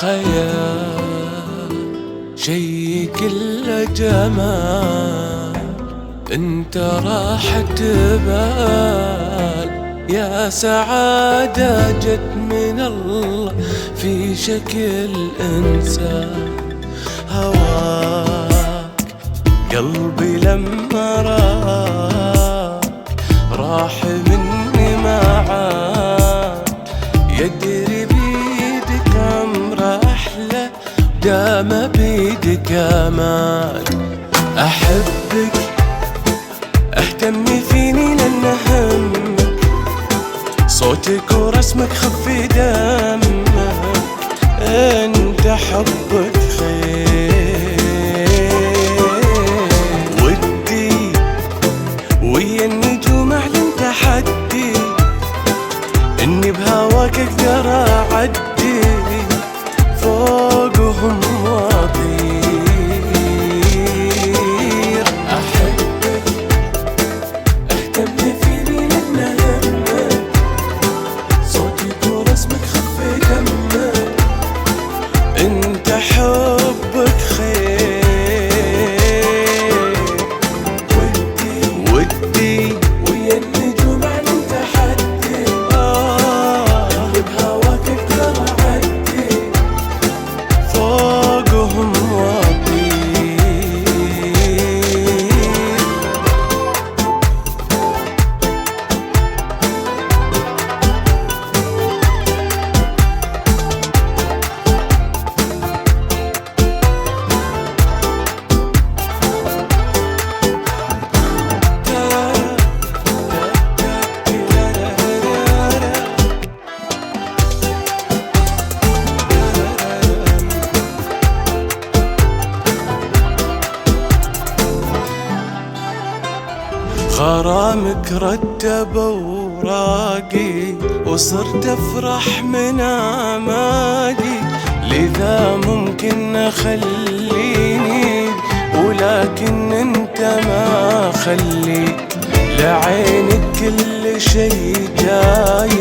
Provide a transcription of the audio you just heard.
خيال شي كله جمال، انت راحة بال يا سعادة جت من الله في شكل إنسان. هواك قلبي لما راح مني ما عاد، يدري بيدك عمره أحلى دام بيدك أمان. أحبك اهتمي فيني لأن همك، صوتك ورسمك خفي دمك، انت حبك خير. ودي ويا النجوم اعلن تحدي، اني بهواك اقدر اعدي فوقهم واطير. احبك اهتمي فيني لأن همك، صوتك ورسمك خفي دمك، انت حبك خير. ودي ويا النجوم اعلن تحدي، بهواك اقدر اعدي فوقهم واطير. غرامك رتب اوراقي وصرت افرح من امالي، لذا ممكن اخليني ولكن انت ما خليك، لعينك كل شي جاي